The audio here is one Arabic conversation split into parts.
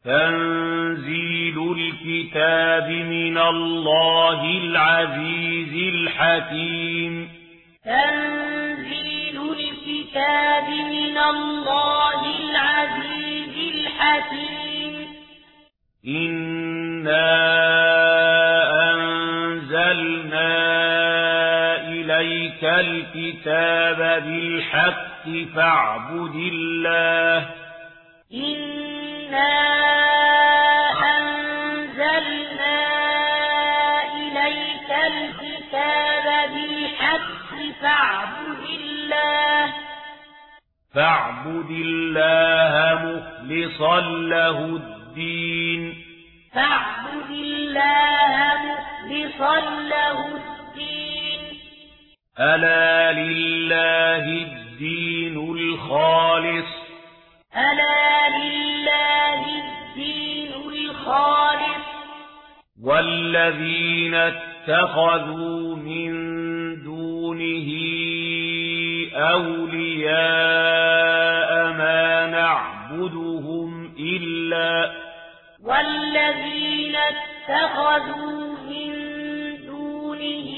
تنزيل الكتاب من الله العزيز الحكيم تنزيل الكتاب من الله العزيز الحكيم إنا أنزلنا إليك الكتاب بالحق فاعبد الله إنا أنزلنا إليك الكتاب بالحق فاعبد الله مخلصا له الدين فاعبد الله مخلصا له الدين ألا لله الدين الخالص ألا لله الدين الخالص والذين اتخذوا من دونه أولياء ما نعبدهم إلا والذين اتخذوا من دونه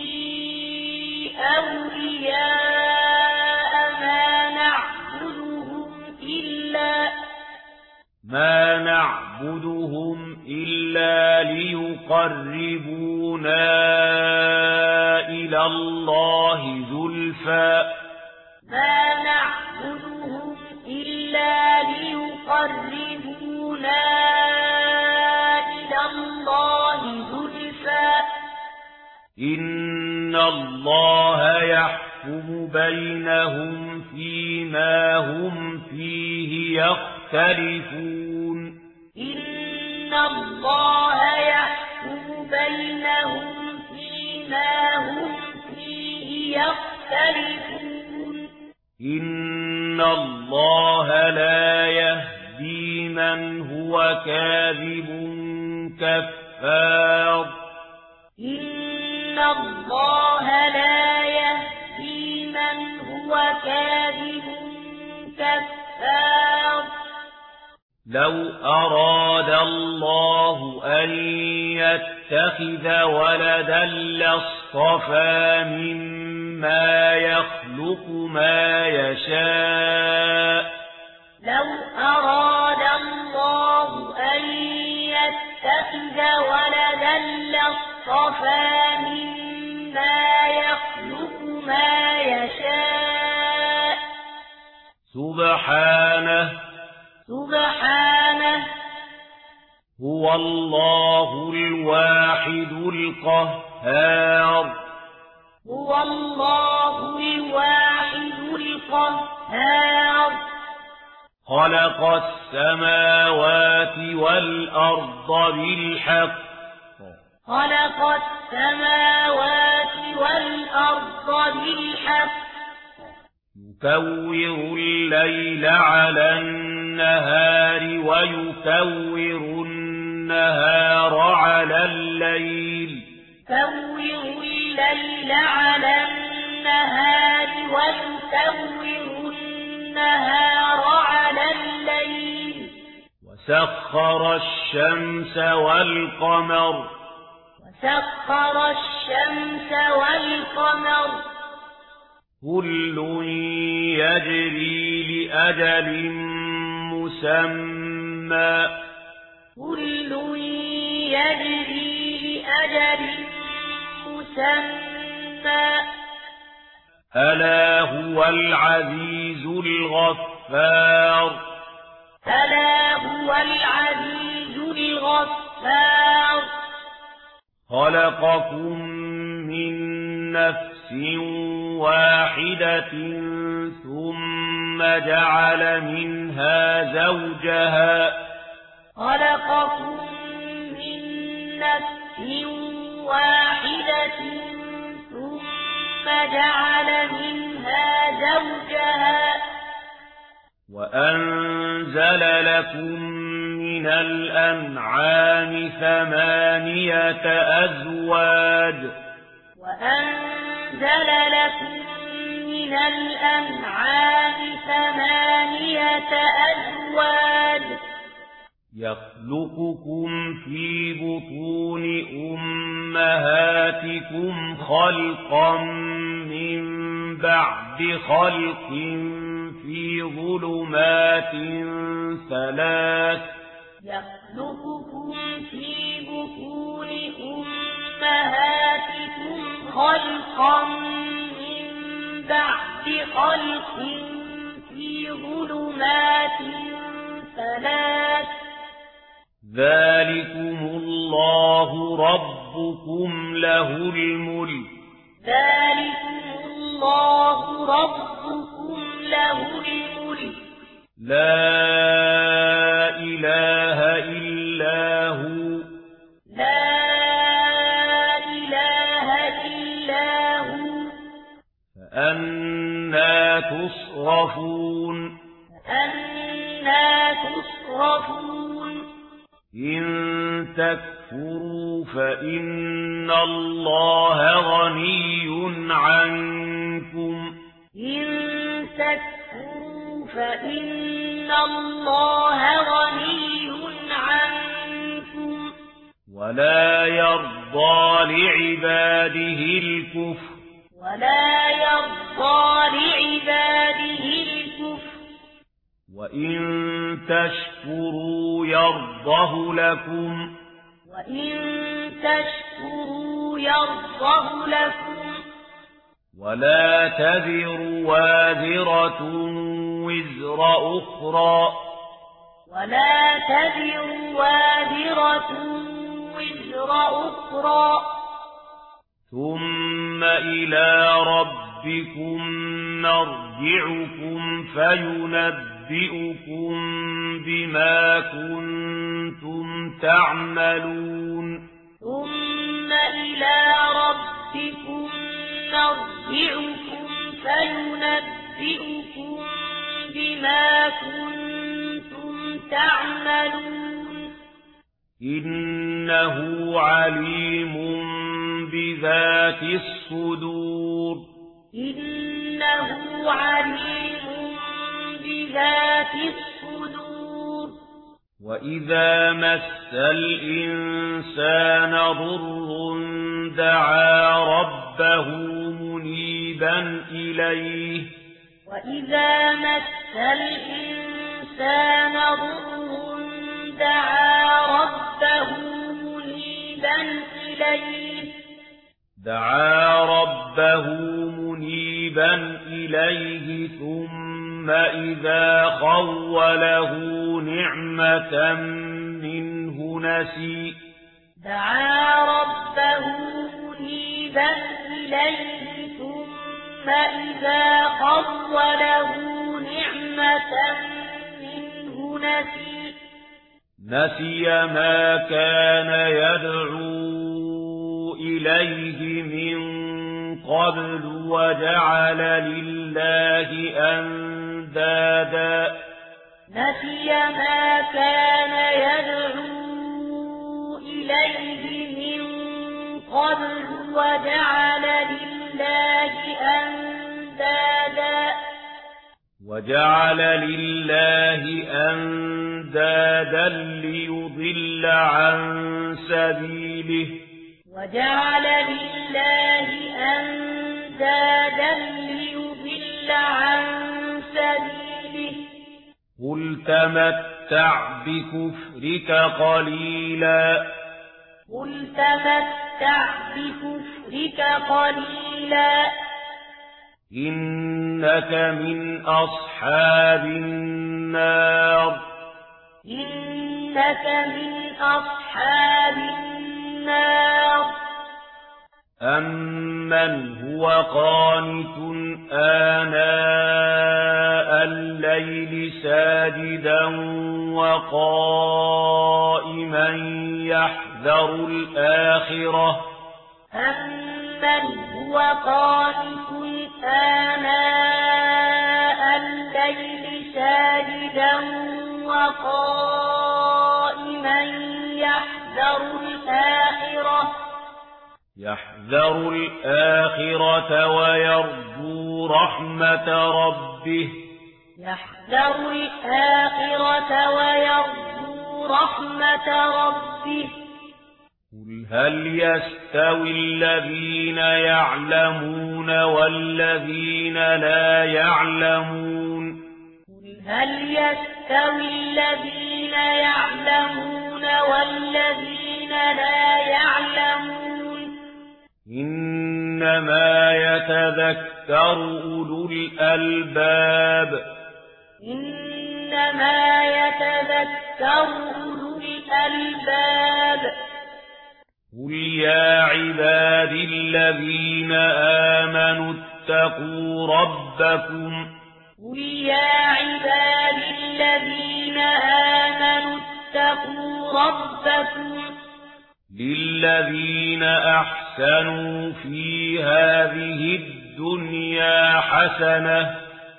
أولياء ما نعبدهم إلا ليقربونا إلى الله زلفى ما نعبدهم إلا ليقربونا إلى الله زلفى إن الله يحكم بينهم فيما هم فيه يختلفون إن الله يحكم بينهم فيما هم فيه يختلفون إن الله لا يهدي من هو كاذب كفار إن الله لا يهدي من هو كاذب كفار لو أراد الله أن يتخذ ولدا لاصطفى مما يخلق ما يشاء لو أراد الله أن يتخذ ولدا لاصطفى مما يخلق ما يشاء سبحانه هو الله الواحد القهار هو الله الواحد القهار خلق السماوات والأرض بالحق خلق السماوات والأرض بالحق يكور الليل على النهار ويكور النهار على الليل يكور الليل على النهار ويكور النهار على الليل وسخر الشمس والقمر كل يجري لأجل مسمى ألا هو العزيز الغفار خلقكم من نفس واحدة ثم جعل منها زوجها وأنزل لكم من الأنعام 8 أزواج يخلقكم في بطون أمهاتكم خلقا من بعد خلق في ظلمات ثلاث يخلقكم في بطون أمهاتكم خلقا من بعد خلق في ظلمات ثلاث ذلكم الله ربكم له الملك له الملك لا إله إلا هو فأنى تصرفون إن تكفروا فإن الله غني عنكم ولا يرضى لعباده الكفر وإن تشكروا يرضه لكم ولا تذر وازرة وزر أخرى ثم إلى ربكم مرجعكم فينبئكم بما كنتم تعملون إنه عليم بذات الصدور وإذا مس الإنسان ضر دعا ربه منيبا إليه ثم إذا خوله نعمة منه نسي نسي ما كان يدعو إليه من قبل وجعل لله أندادا ليضل عن سبيله قل تمتع بكفرك قليلا إنك من أصحاب النار أمن هو قانت آناء الليل ساجدا وقائما يحذر الآخرة يحذر الآخرة ويرجو رحمة ربه رحمة ربه قل هل يستوي الذين يعلمون والذين لا يعلمون قل هل يستوي الذين يعلمون والذين لا يعلمون إنما يتذكر أولو الألباب إنما يتذكر أولو الألباب قل يا عبادي الذين آمنوا اتقوا ربكم قل يا عبادي الذين آمنوا اتقوا ربكم للذين أحسنوا في هذه الدنيا حسنة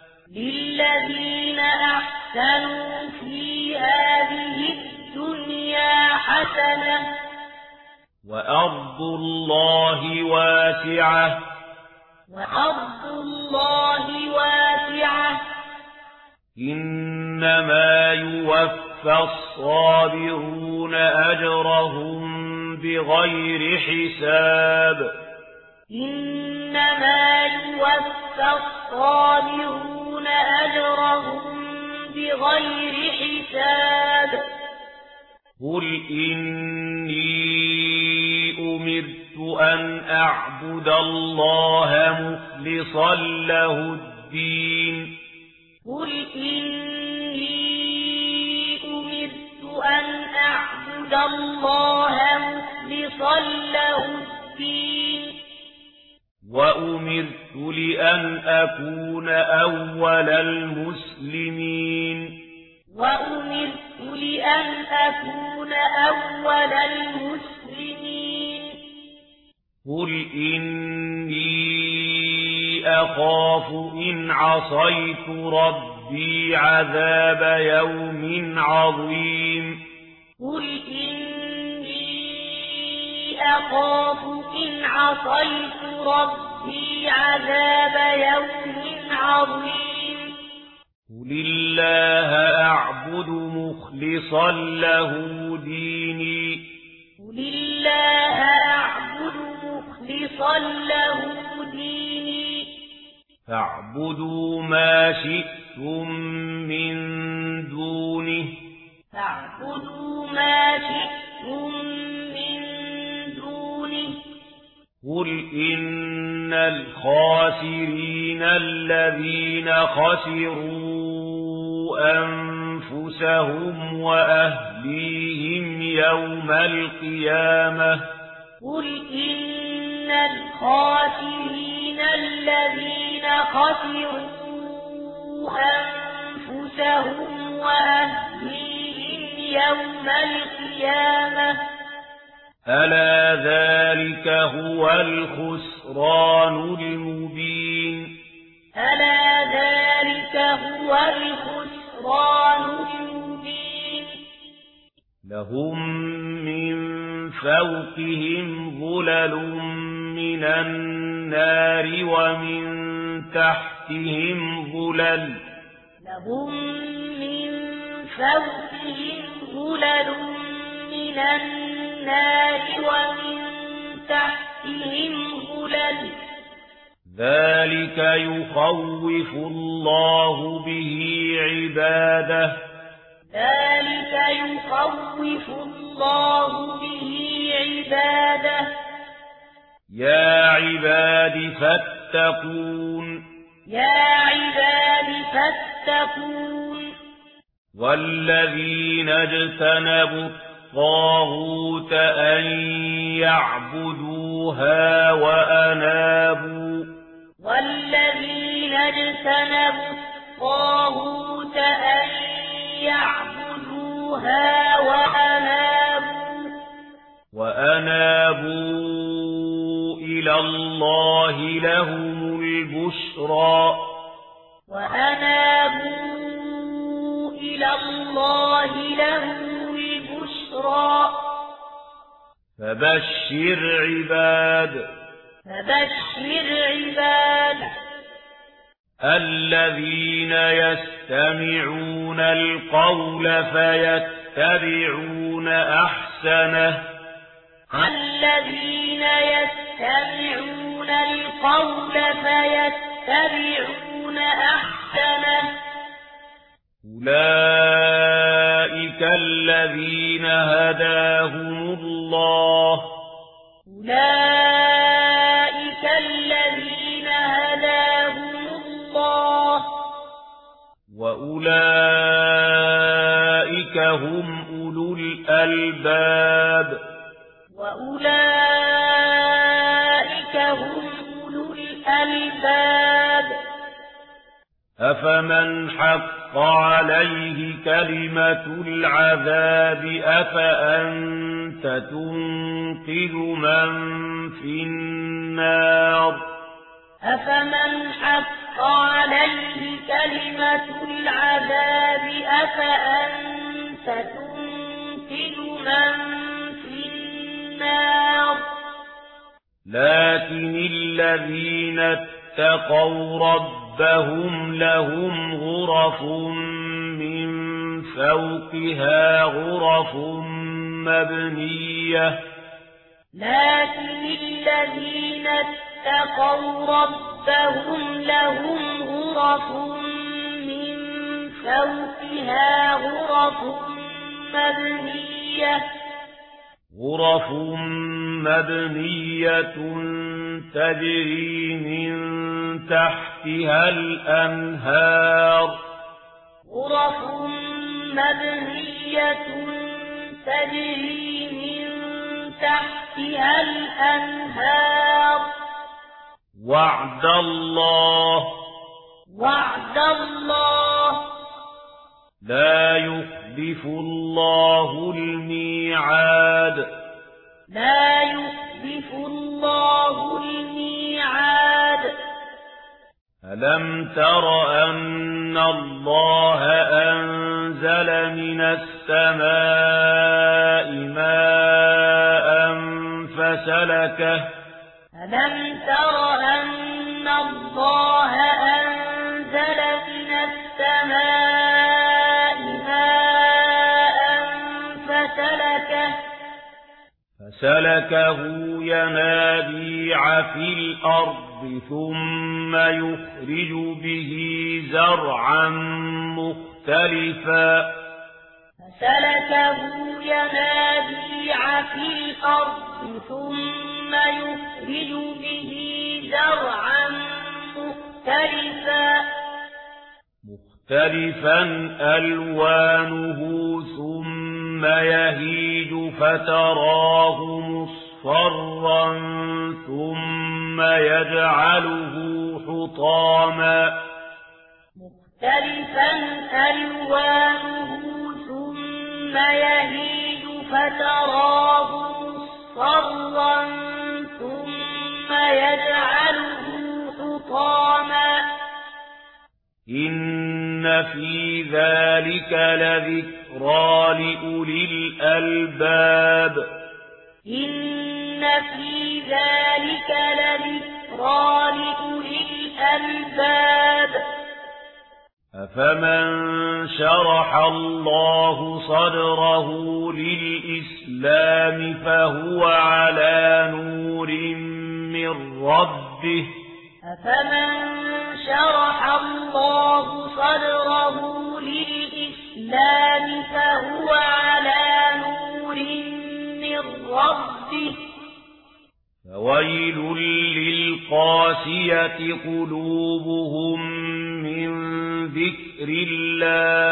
للذين أحسنوا في هذه الدنيا حسنة وأرض الله واسعة وأرض الله واسعة إنما يوفى الصابرون أجرهم بغير حساب إنما يوفى الصابرون أجرهم بغير حساب قل إني أمرت أن أعبد الله مخلصا له الدين قل إني أمرت أن أعبد الله مخلصا له الدين وأمرت لأن أكون أول المسلمين وأمرت لأن أكون أول المسلمين قل إني أخاف إن عصيت ربي عذاب يوم عظيم قل إني أخاف إن عصيت ربي عذاب يوم عظيم قل الله أعبد مخلصا له ديني قل الله أعبد مخلصا له ديني فاعبدوا ما شئتم من دونه فاعبدوا ما شئتم من دونه قل إن الخاسرين الذين خسروا أنفسهم وأهليهم يوم القيامة قل إن الخاسرين الذين خسروا أنفسهم وأهليهم يوم القيامة ألا ذلك هو الخسران المبين ألا ذلك هو الخسران المبين لهم من فوقهم ظلل من النار ومن تحتهم ظلل لهم من فوقهم ظلل من النار ومن تحتهم ظلل ذلك يخوف الله به عباده ذلك يخوف الله به عباده يا عباد فاتقون يا عباد فاتقون والذين اجتنبوا الطاغوت أن يعبدوها والذين اجتنبوا الطاغوت أن يعبدوها وأنابوا إلى الله لهم البشرى وأنابوا إلى الله لهم البشرى فبشر عباد الذين يستمعون القول فيتبعون يتبعون أحسنه الذين يستمعون القول فيتبعون أحسنه أولئك الذين هداهم الله أولئك الذين هداهم الله وأولئك هم أولو الألباب وأولئك هم أولو الألباب أفمن حق عليه كلمة العذاب أفأنت تنقذ من في النار أفمن حق عليه كلمة العذاب أفأنت تنقذ من في النار لكن الذين اتقوا ربهم لهم غرف من فوقها غرف مبنية لكن الذين اتقوا ربهم لهم غرف من فوقها غرف مبنية تجري من تحتها الأنهار غرف مبنية تجري من تحتها الأنهار وعد الله لا يخلف الله الميعاد ألم تر أن الله أنزل من السماء ماء فسلكه ألم تر أن الله أنزل من السماء ماء فسلكه ينابيع في الأرض ثم يخرج به زرعا مختلفا مختلفا ألوانه ثم يهيج فتراه مصفرا ثم يجعله حطاما إن في ذلك لذكرى لأولي الألباب أفمن شرح الله صدره للإسلام فهو على نور من ربه فويل للقاسية قلوبهم من ذكر الله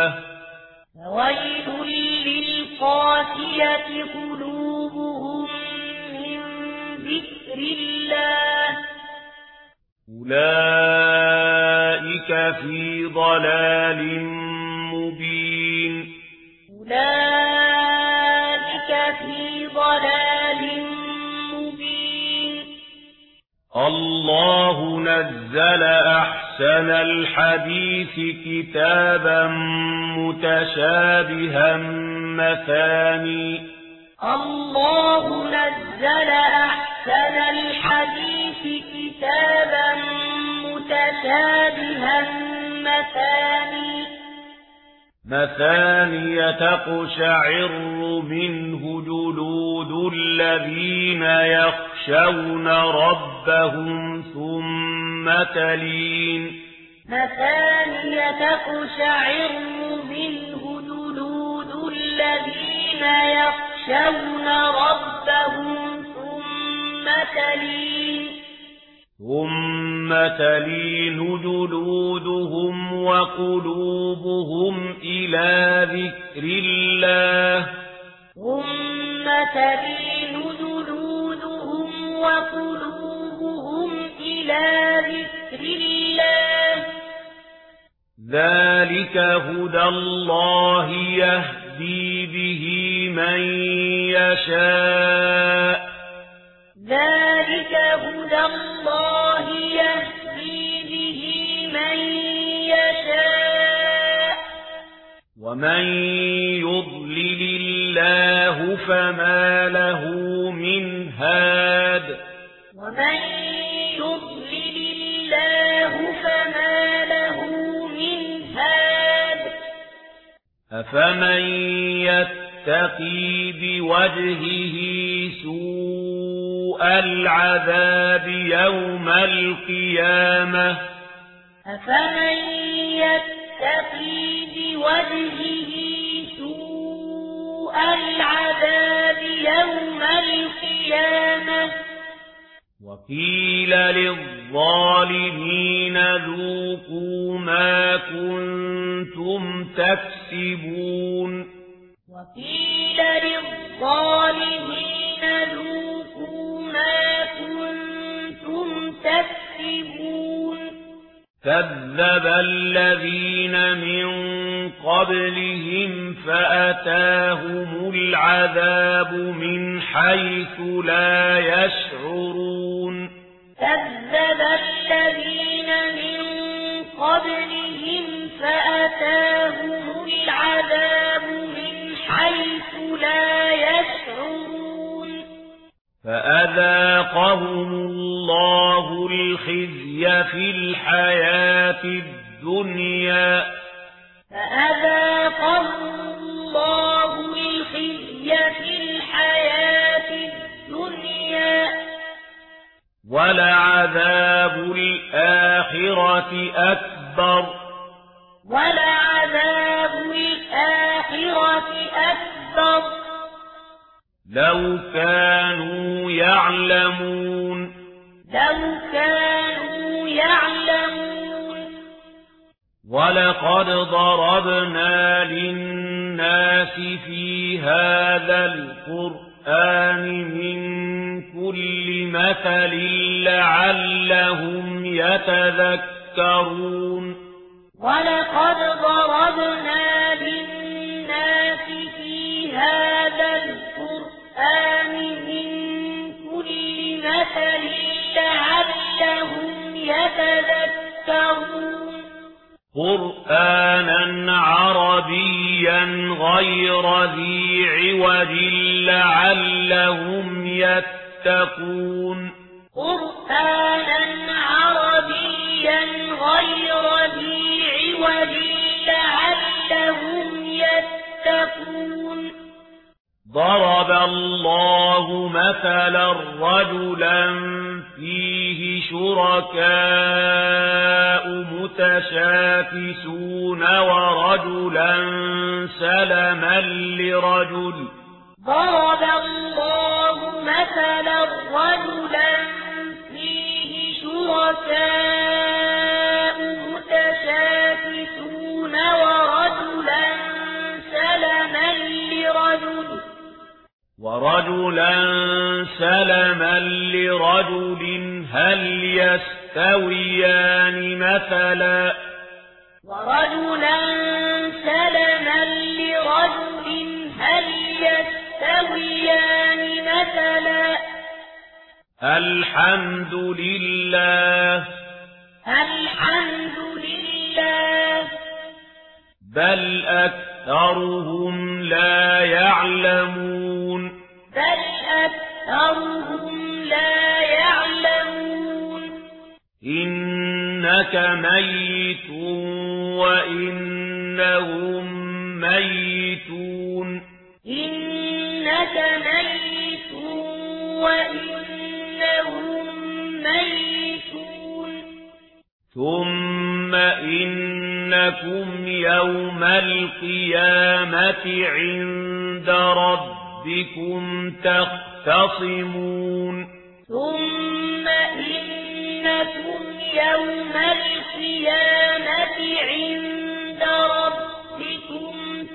أولئك في ضلال مبين الله نزل أحسن الحديث كتابا متشابها مثاني مثانية تقشعر منه جلود الذين يخشون ربهم ثم تلين مثانية تقشعر منه جلود الذين يخشون ربهم ثم تلين جلودهم وقلوبهم إلى ذكر الله ثم تلين جلودهم وقلوبهم إلى ذكر الله ذلك هدى الله يهدي به من يشاء ذلك هدى الله يهدي به من يشاء ومن يضلل الله فما له من هاد ومن يضلل الله فما له من هاد أفمن يتقي بوجهه سوء العذاب يوم القيامة أفمن يتقي بوجهه سوء العذاب يوم القيامة وقيل للظالمين ذوقوا ما كنتم تكسبون وقيل للظالمين ذوقوا ما كنتم تكسبون كذب الذين من قبلهم فأتاهم العذاب من حيث لا يشعرون كذب الذين من قبلهم فأتاهم العذاب من حيث لا يشعرون فأذاقهم الله الخزي في الحياة الدنيا فأذاقهم الله الخزي في الحياة الدنيا ولعذاب الآخرة أكبر ولعذاب الآخرة أكبر لو كانوا يعلمون ولقد ضربنا للناس في هذا القرآن من كل مثل لعلهم يتذكرون ولقد ضربنا للناس في هذا القرآن من كل مثل لعلهم يتذكرون قرآنا عربيا غير ذي عوج لعلهم يتقون قرآنا عربيا غير ذي عوج لعلهم يتقون ضرب الله مثلا رجلا فيه شركاء متشاكسون ورجلا سلما لرجل ضرب الله مثلا رجلا فيه شركاء متشاكسون ورجلا سلما لرجل هل يستويان مثلا ورجلا سلما لرجل هل يستويان مثلا الحمد لله بل أكثرهم لا يعلمون إنك ميت وإنهم ميتون إنك ميت وإنهم ميتون ثم إنكم يوم القيامة عند ربكم تختصمون ثم إنكم يوم القيامة عند ربكم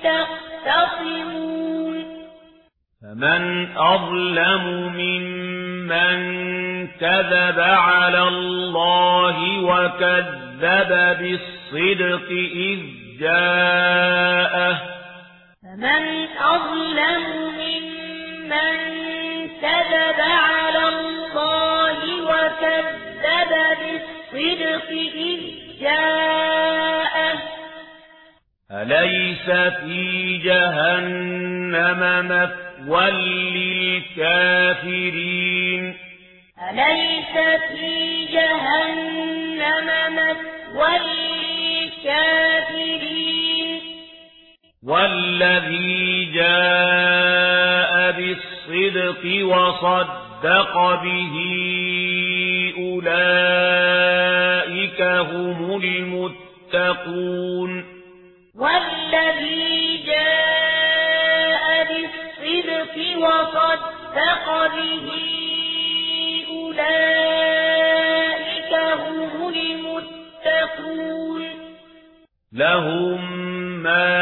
تختصمون فمن أظلم ممن كذب على الله وكذب بالصدق إذ جاءه فمن أظلم ممن كذب على الله وكذب بالصدق إذ جاءه أليس في جهنم مثوى للكافرين أليس في جهنم مثوى للكافرين والذي جاء بالصدق وصدق به أولئك هم المتقون والذي جاء بالصدق وصدق به أولئك هم المتقون لهم ما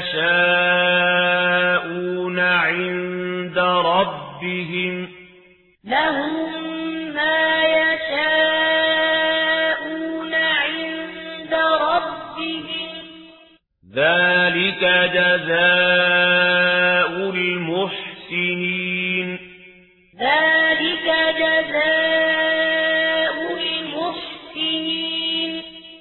يشاءون عند ربهم لهم ما يشاءون عند ربهم ذلك جزاء المحسنين ذلك جزاء المحسنين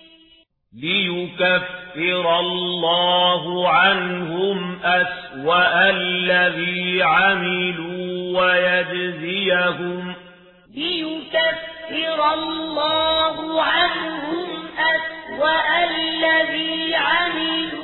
ليكفر الله عنهم أسوأ الذي عملوا ويجزيهم الله عنهم أسوأ الذي عملوا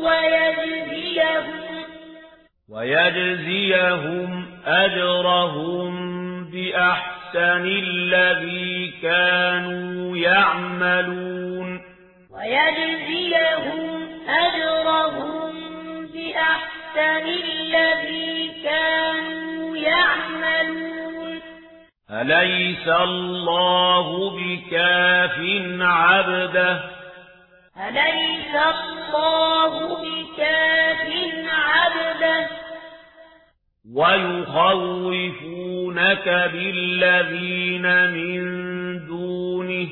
ويجزيهم أجرهم بأحسن الذي كانوا يعملون ويجزيهم أجرهم بأحسن الذي كانوا يعملون أليس الله بكاف عبده أليس الله بكاف عبده ويخوفونك بالذين من دونه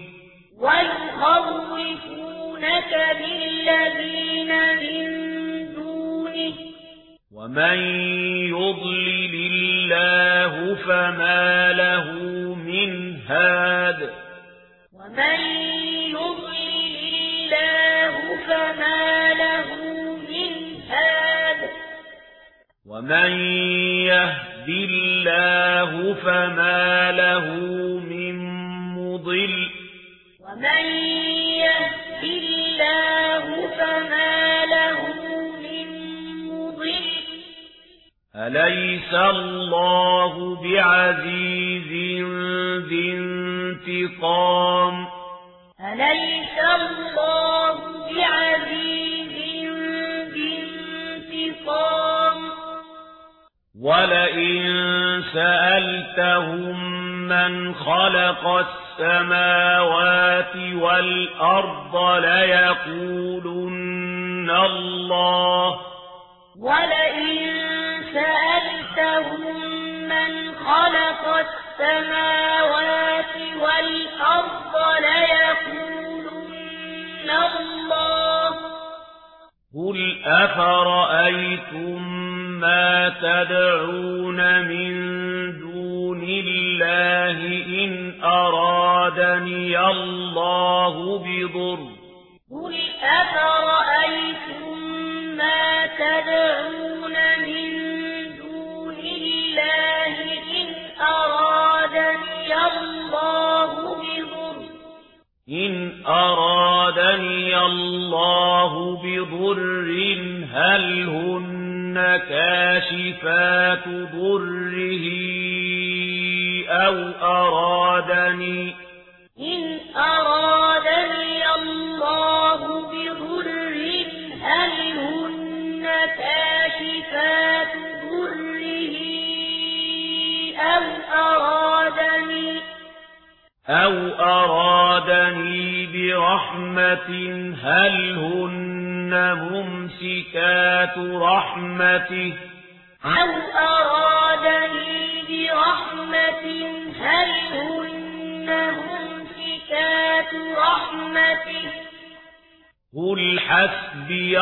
ومن يضلل الله فما له من هاد ومن يضلل الله فما له من هاد ومن يهد الله فما له من مضل ومن يهد الله فما له من مضل أليس الله بعزيز ذي انتقام أليس الله بعزيز ذي انتقام ولئن سألتهم من خلق السماوات والأرض ليقولن الله ولئن سألتهم من خلق السماوات والأرض ليقولن الله قل أفرأيتم ما تدعون من دون الله إن أرادني الله بضر قل أفرأيتم ما تدعون من دون الله إن أرادني الله بضر إن أرادني الله بضر هل هن كاشفات ضره أو أرادني إن أرادني الله بضر هل هن كاشفات ضره أو أرادني برحمة هل هن ممسكات رحمته أو أرادني برحمة هل هن ممسكات رحمته قل حسبي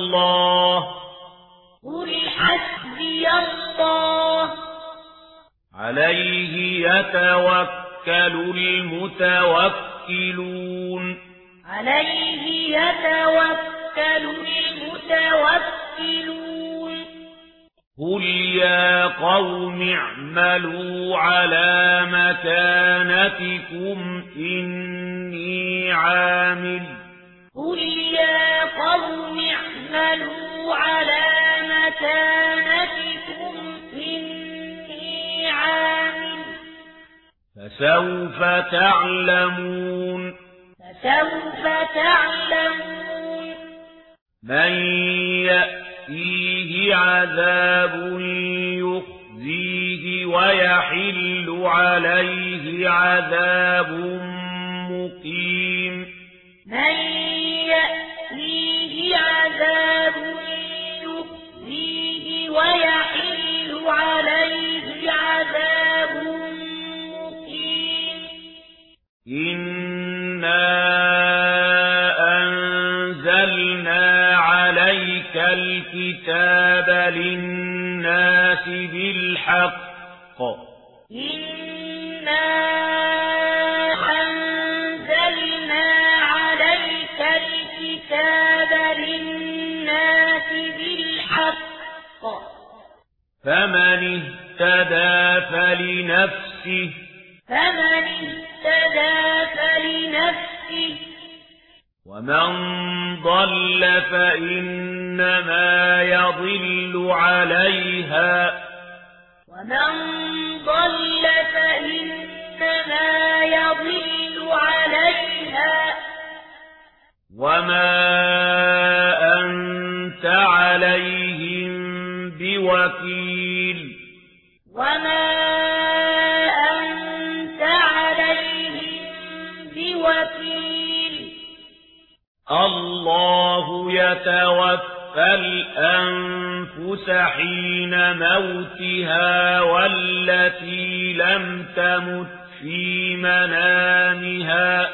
الله عليه يتوكل المتوكلون قل يا قوم اعملوا على مكانتكم إني عامل فسوف تعلمون من يأتيه عذاب يخزيه ويحل عليه عذاب مقيم من يأتيه عذاب يخزيه ويحل عليه عذاب مقيم إنا أنزلنا عليك الكتاب للناس بالحق إنا أنزلنا عليك الكتاب للناس بالحق فمن اهتدى فلنفسه ومن ضل فإنما يضل عليها وما أنت عليهم بوكيل الله يتوفى الأنفس حين موتها والتي لم تمت في منامها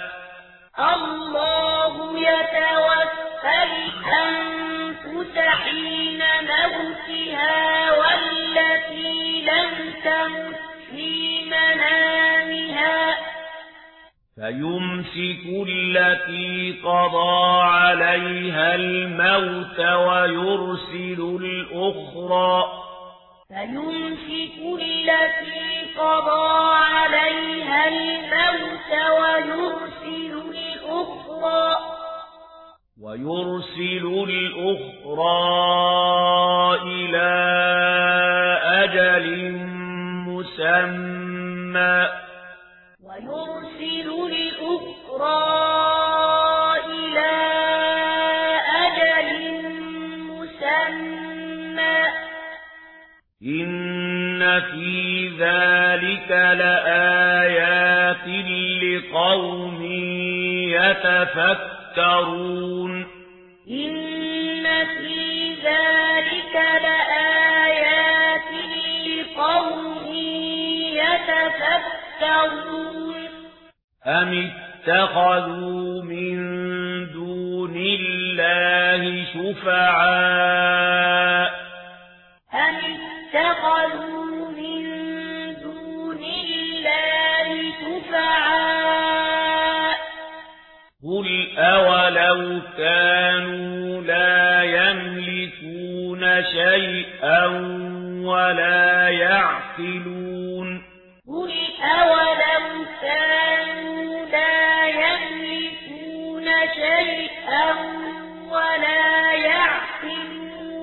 الله يتوفى الأنفس حين موتها والتي لم تمت في منامها فيمسك التي قضى عليها الموت ويرسل الأخرى إلى أجل مسمى إن في ذلك لآيات لقوم يتفكرون إن في ذلك لآيات لقوم يتفكرون أم اتخذوا من دون الله شفعاء قل أولو كانوا لا يملكون شيئا ولا يعقلون قل أولو كانوا لا يملكون شيئا ولا يعقلون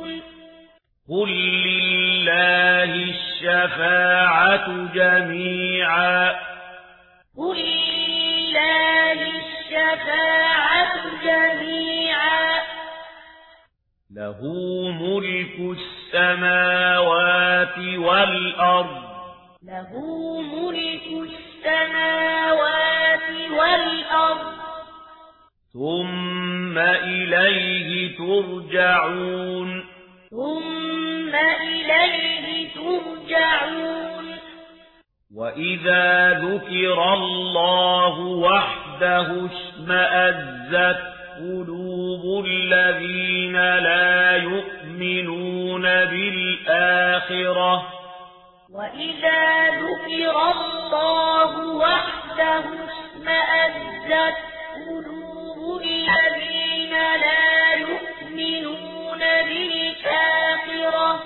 قل لله الشفاعة جميعا قل لله الشفاعة جميعا له ملك السماوات والأرض له ملك السماوات والأرض ثم إليه ترجعون ثم إليه ترجعون وإذا ذكر الله وحده اشمأزت قلوب الذين لا يؤمنون بالآخرة وإذا ذكر الله وحده اشمأزت قلوب الذين لا يؤمنون بالآخرة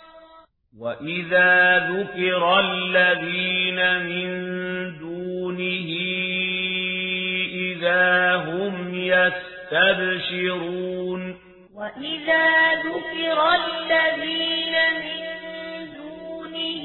وإذا ذكر الذين من دونه إذا هم يستبشرون وإذا ذكر الذين من دونه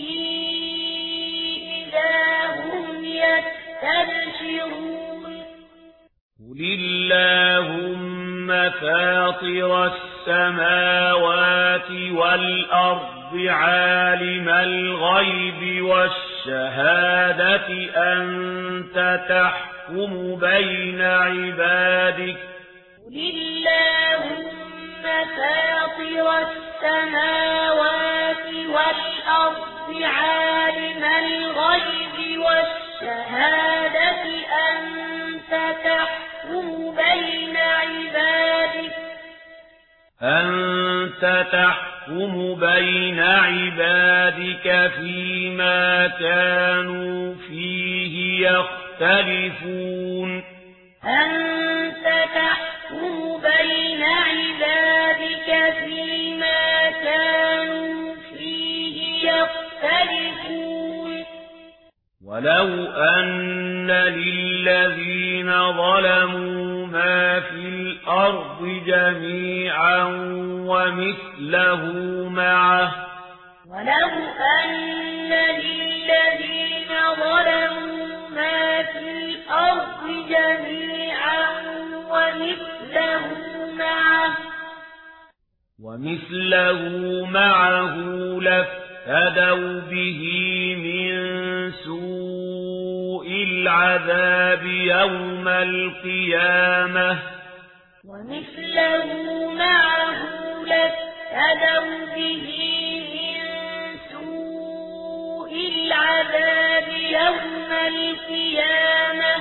إذا هم يستبشرون قل اللهم فاطر السماوات والأرض عالم الغيب والشهادة أنت تحكم بين عبادك قل اللهم فاطر السماوات والأرض عالم الغيب والشهادة أنت تحكم بين عبادك فيما كانوا فيه يختلفون أنت تحكم بين عبادك فيما كانوا فيه يختلفون ولو أن للذين ظلموا ما في الأرض جميعا ومثله معه ولو أن للذين ظلموا ما في الأرض جميعا ومثله معه لافتدوا به من سوء العذاب يوم القيامة ومثله معه لافتدوا به من سوء العذاب يوم القيامة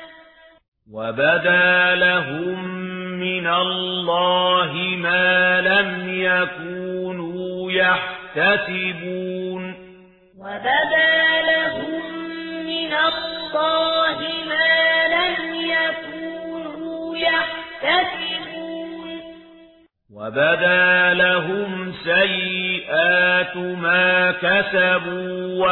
وبدا لهم من الله ما لم يكونوا يحتسبون وبدا لهم من الله ما لم يكونوا يحتسبون وبدا لهم سيئات ما كسبوا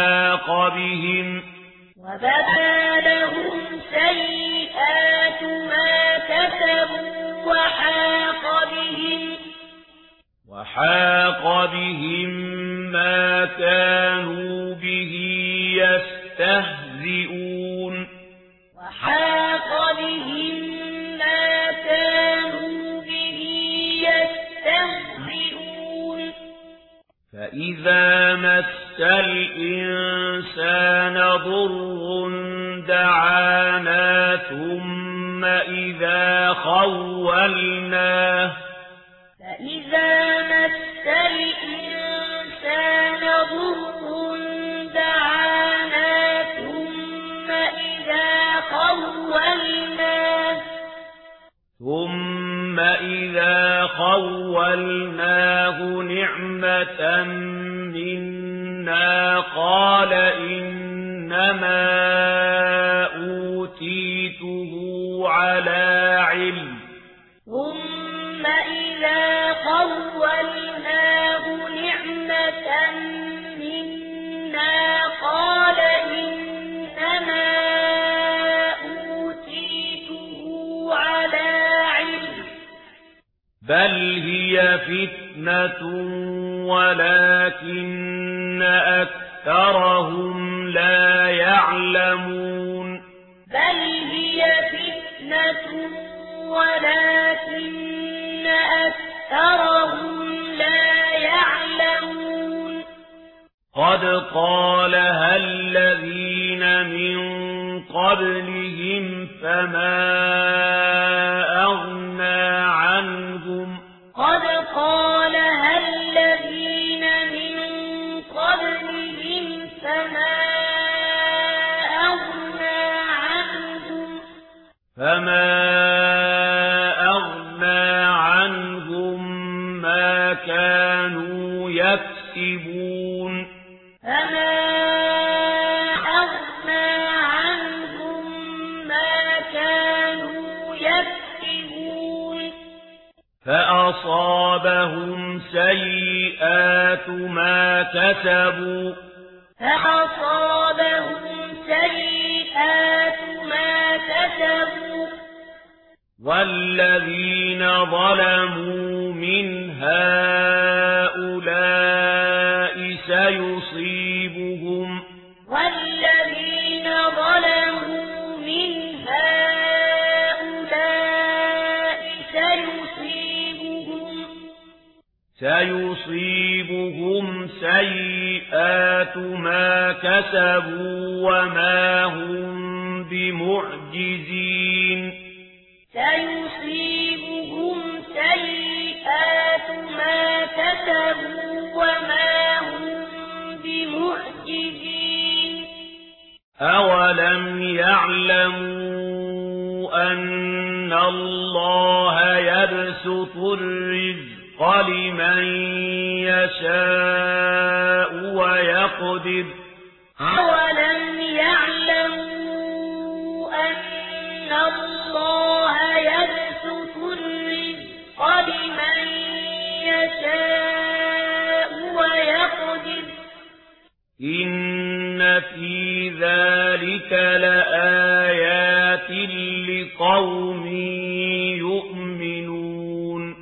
وبدا لهم سيئات ما كسبوا وحاق بهم ما كانوا به يستهزئون وحاق بهم ما كانوا به يستهزئون فإذا مس الإنسان ضر دعانا ثم إذا خولناه فإذا مس الإنسان ضر دعانا ثم إذا خولناه نعمة منا قال إنما أوتيته على علم ثم إذا خولناه نعمة منا قال إنما أوتيته على علم بل هي فتنة ولكن أكثرهم لا يعلمون بل هي فتنة ولكن أكثرهم لا يعلمون قد قالها الذين من قبلهم فما أغنى عنهم ما كانوا يكسبون فأصابهم سيئات ما كسبوا والذين ظلموا من هؤلاء سيصيبهم سيئات ما كسبوا وما هم بمعجزين أولم يعلموا أن الله يبسط الرزق لمن يشاء ويقدر إن في ذلك لآيات لقوم يؤمنون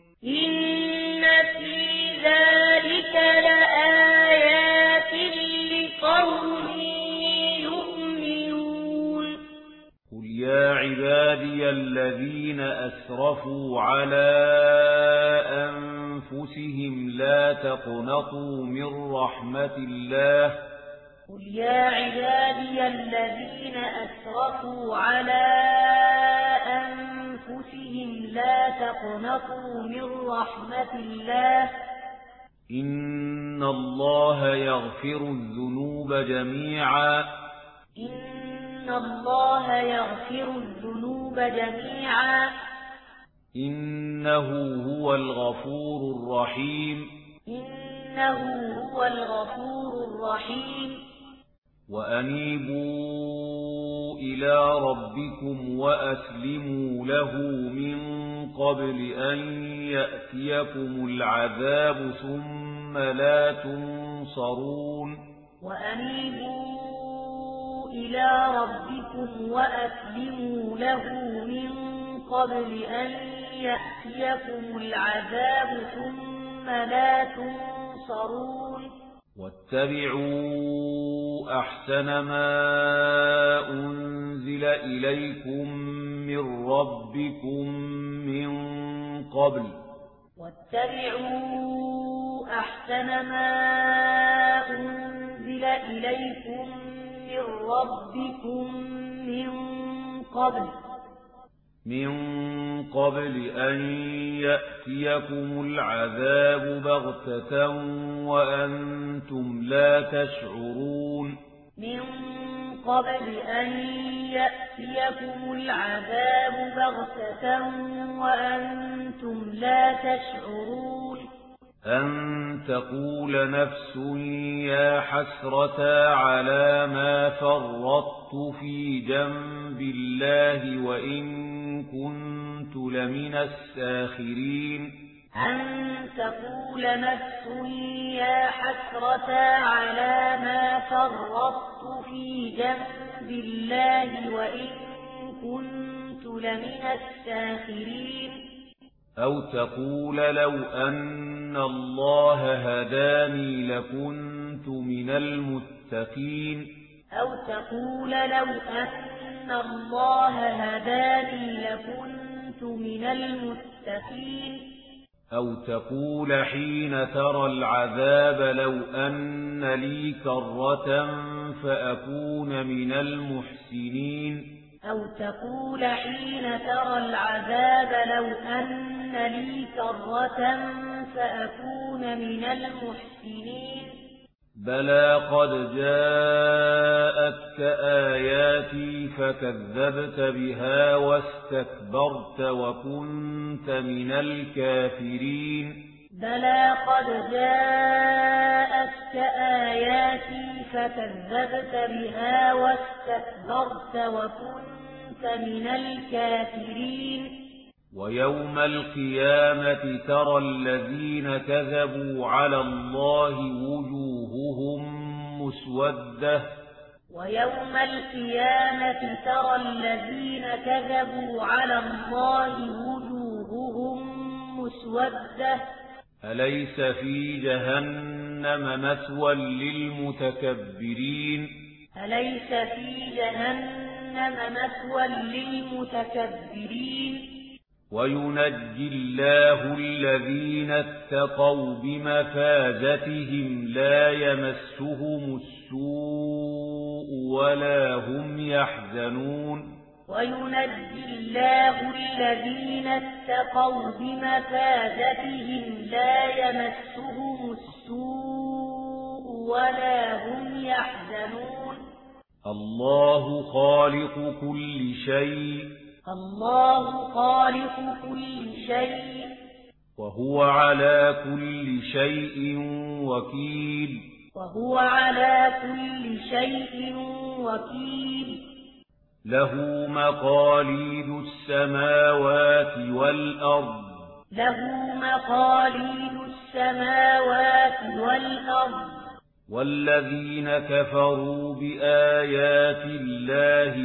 قل يا عبادي الذين أسرفوا على أنفسهم لا تقنطوا من رحمة الله قل يا عبادي الذين أسرفوا على أنفسهم لا تقنطوا من رحمة الله إن الله يغفر الذنوب جميعا إنه هو الغفور الرحيم وأنيبوا إلى ربكم وأسلموا له من قبل أن يأتيكم العذاب ثم لا تنصرون وأنيبوا إلى ربكم وأسلموا له من قبل أن يأتيكم العذاب ثم لا تنصرون واتبعوا أحسن ما أنزل إليكم من ربكم من قبل أن يأتيكم العذاب بغتة وأنتم لا تشعرون أن تقول نفس يا حسرة على ما فرطت في جنب الله وإن كنت لمن الساخرين أو تقول لو أن الله هداني لكنت من المتقين أو تقول لو أن الله هداني لكنت من المتقين أو تقول حين ترى العذاب لو أن لي كرة فأكون من المحسنين أو تقول حين ترى العذاب لو أن لي كرة فأكون من المحسنين بلى قد جاءتك آياتي فكذبت بها واستكبرت وكنت من الكافرين بلى قد جاءتك آياتي فكذبت بها واستكبرت وكنت من الكافرين ويوم القيامة ترى الذين كذبوا على الله وجوههم مسودة ويوم القيامة ترى الذين كذبوا على الله وجوههم مسودة أليس في جهنم مثوى للمتكبرين أليس في جهنم مثوى للمتكبرين وينجي الله الذين اتقوا بمفازتهم لا يمسهم السوء ولا هم يحزنون وينجي الله الذين اتقوا بمفازتهم لا يمسهم السوء ولا هم يحزنون الله خالق كل شيء الله خالق كل شيء وهو على كل شيء وكيل وهو على كل شيء وكيل له مقاليد السماوات والأرض له مقاليد السماوات والأرض والذين كفروا بآيات الله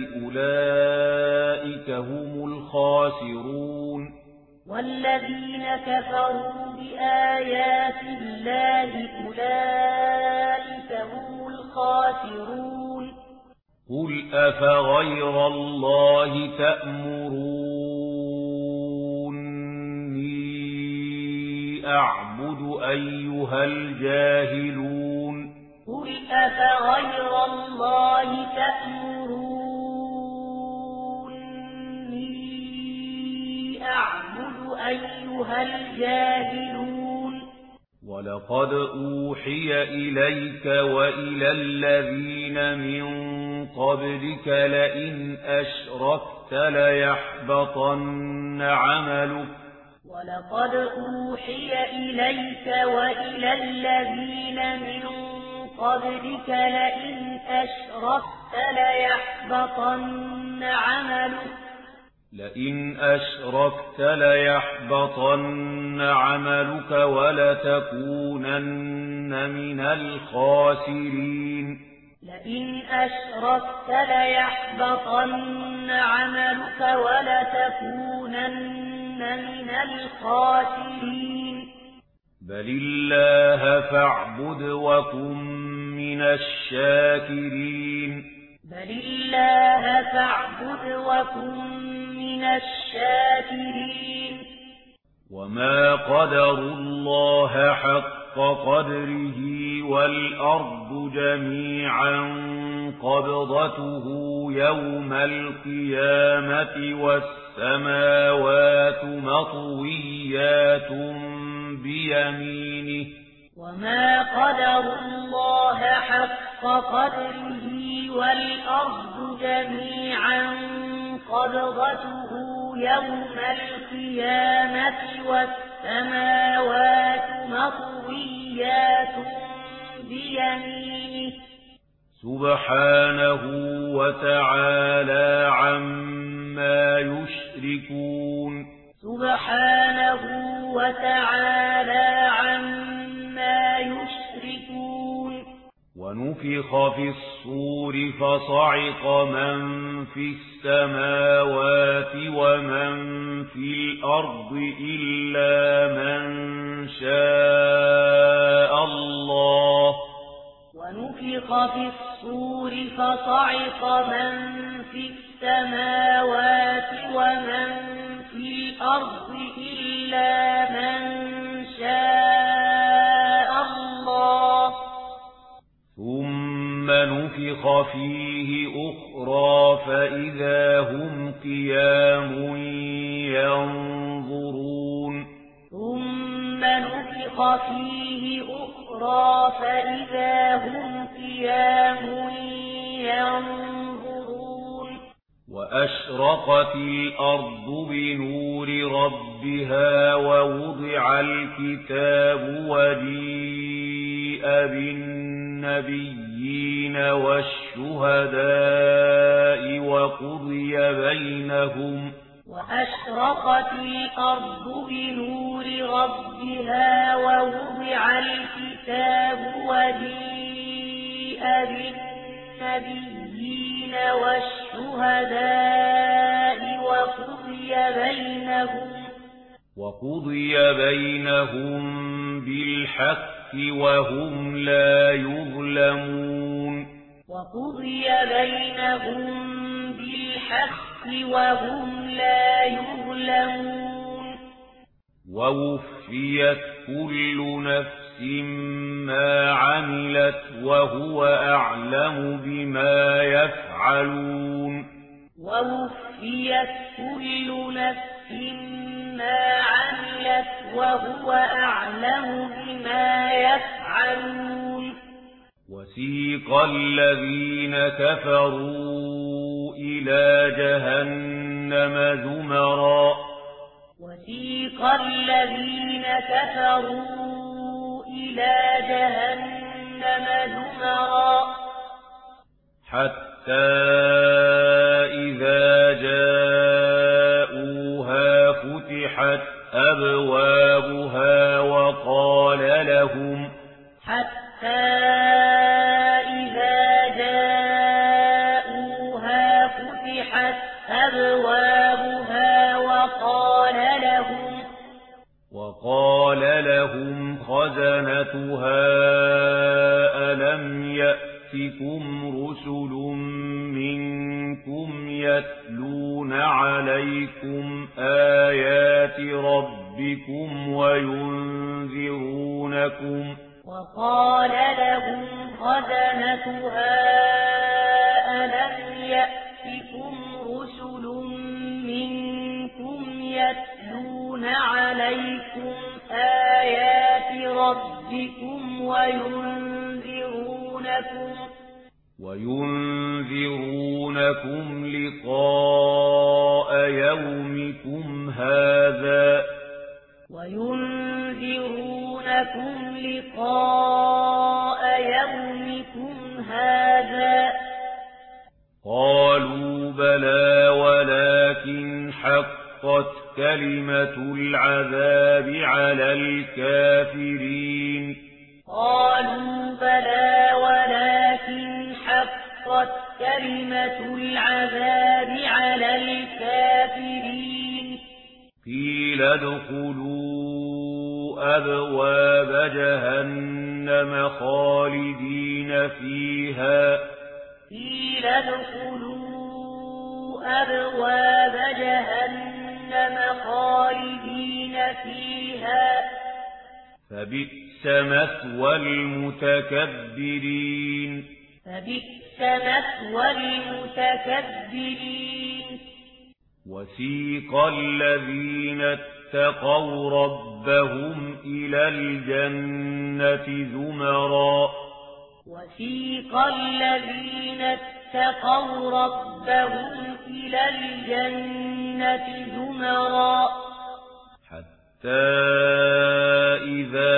أولئك هم الخاسرون والذين كفروا بآيات الله أولئك هم الخاسرون قل أفغير الله تأمروني أعبد أيها الجاهلون قل أفغير الله تأمروني أعبد أيها الجاهلون ولقد أوحي إليك وإلى الذين من قبلك لئن أشركت ليحبطن عملك ولقد أوحي إليك وإلى الذين من قبلك لئن أشركت ليحبطن عملك ولتكونن من الخاسرين لئن أشركت ليحبطن عملك ولتكونن من الخاسرين بل الله فاعبد وكن من الشاكرين بل الله فاعبد وكن من الشاكرين وما قدروا الله حق قدره والأرض جميعا قبضته يوم القيامة والسماوات مطويات بيمينه وما قدروا الله حق قدره والأرض جميعا قبضته يوم القيامة والسماوات مطويات بيمينه سبحانه وتعالى عما يشركون سبحانه وتعالى عما يشركون ونفخ ونفخ في الصور فصعق من في السماوات ومن في الأرض إلا من شاء الله ونفخ في الصور فصعق من في السماوات ومن في الأرض إلا من شاء الله ثم نفخ فيه أخرى فإذا هم قيام ينظرون ثم نفخ فيه أخرى فإذا هم قيام ينظرون وأشرقت الأرض بنور ربها ووضع الكتاب وجيء بالنبيين والشهداء وأشرقت الأرض بنور ربها ووضع الكتاب وجيء بالنبيين والشهداء وقضي بينهم بالحق وهم لا يظلمون ووفيت كل نفس ما عملت وهو أعلم بما يفعلون ووفيت كل نفس ما عملت وهو أعلم بما يفعلون وسيق الذين كفروا إلى جهنم زمرا حتى إذا جاءوها فتحت أبوابها وقال لهم خزنتها ألم يأتكم رسل منكم يتلون عليكم آيات ربكم وينذرونكم لقاء يومكم هذا قالوا بلى ولكن حقت كلمة العذاب على الكافرين قيل ادخلوا أبواب جهنم خالدين فيها فبئس مثوى المتكبرين وسيق الذين اتقوا ربهم إلى الجنة زمرا حتى إذا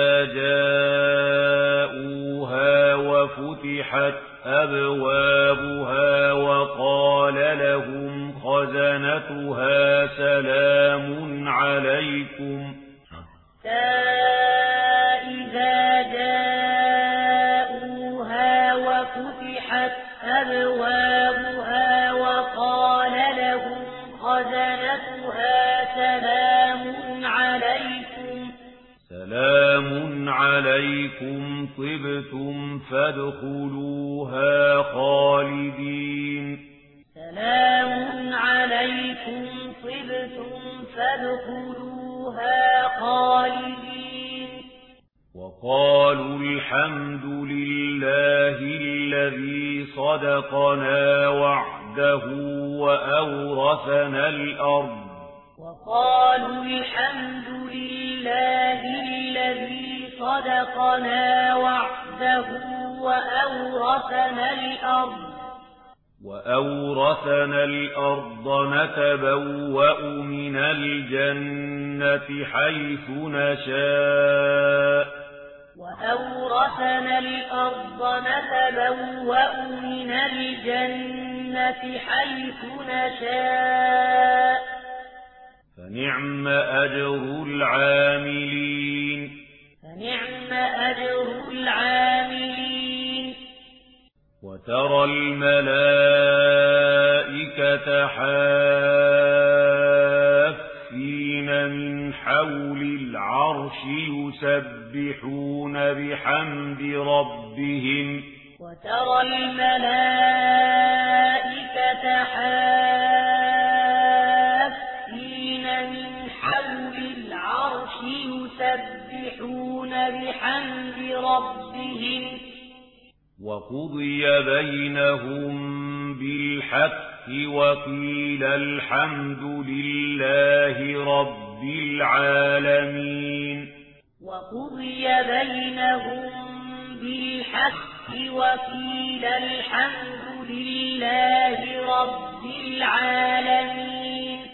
جاءوها وفتحت أبوابها وقال لهم خزنتها سلام عليكم وفتحت أبوابها وقال لهم خزنتها سلام عليكم طبتم فادخلوها خالدين سلام عليكم طبتم فادخلوها خالدين وقالوا الحمد لله الذي صدقنا وعده وأورثنا الأرض وقالوا الحمد لله الذي صدقنا وعده وأورثنا الأرض نتبوأ من الجنة حيث نشاء وأورثنا الأرض نتبوأ من الجنة حيث نشاء فنعم أجر العاملين وترى الملائكة حافين من حول العرش يسبحون بحمد ربهم وترى الملائكة حافين من حول العرش يسبحون بحمد ربهم وقضي بينهم بالحق وقيل الحمد لله رب العالمين وقضي بينهم بالحق وقيل الحمد لله رب العالمين